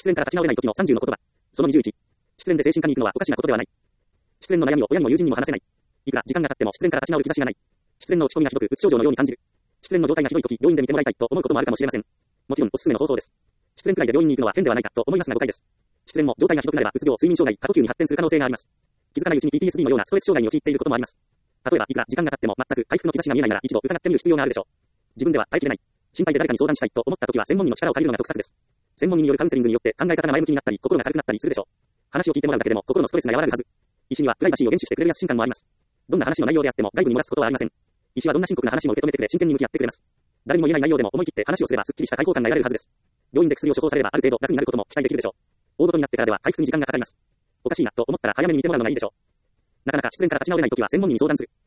恋から立ち直れない時の30の言葉。その21。失恋で精神科に行くのはおかしなことではない。失恋の悩みを親にも友人にも話せない。いくら時間が経っても失恋から立ち直る兆しがない。失恋の落ち込みがひどく、うつ症状のように感じる。失恋の状態がひどい時、病院で見てもらいたいと思うこともあるかもしれません。もちろんおすすめの方法です。失恋くらいで病院に行くのは変ではないかと思いますが誤解です。失恋も状態がひどくなればうつ病、睡眠障害、過呼吸に発展する可能性があります。気づかないうちに PTSD のようなストレス障害に陥っていることもあります。例えばいくら時間が経っても全く回復の兆しが見えないなら一度疑ってみる必要があるでしょう。自分では耐えきれない。心配で誰かに相談したいと思った時は専門医の力を借りるのが得策です。専門医によるカウンセリングによって考え方が前向きになったり心が軽くなったりするでしょう。話を聞いてもらうだけでも心のストレスが和らぐはず。医師にはプライバシーを厳守してくれる安心感もあります。どんな話の内容であっても外部に漏らすことはありません。医師はどんな深刻な話も受け止めてくれ真剣に向き合ってくれます。誰にも言えない内容でも思い切って話をすればすっきりした解放感が得られるはずです。病院で薬を処方されればある程度楽になることも期待できるでしょう。大事になってからでは回復に時間がかかります。おかしいなと思ったら早めに見てもらうのがいいでしょう。なかなか失恋から立ち直れないときは専門医に相談する。